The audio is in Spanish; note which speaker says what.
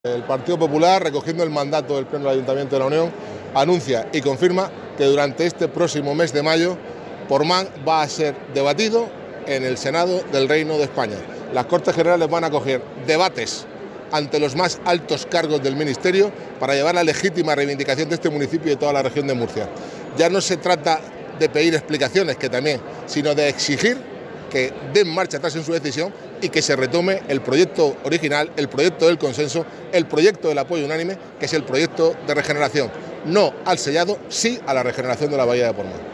Speaker 1: El Partido Popular, recogiendo el mandato del Pleno del Ayuntamiento de la Unión, anuncia y confirma que durante este próximo mes de mayo Portmán va a ser debatido en el Senado del Reino de España. Las Cortes Generales van a acoger debates ante los más altos cargos del Ministerio para llevar la legítima reivindicación de este municipio y de toda la región de Murcia. Ya no se trata de pedir explicaciones, que también, sino de exigir que den marcha atrás en su decisión y que se retome el proyecto original, el proyecto del consenso, el proyecto del apoyo unánime, que es el proyecto de regeneración. No al sellado, sí a la regeneración de la bahía de Portmán.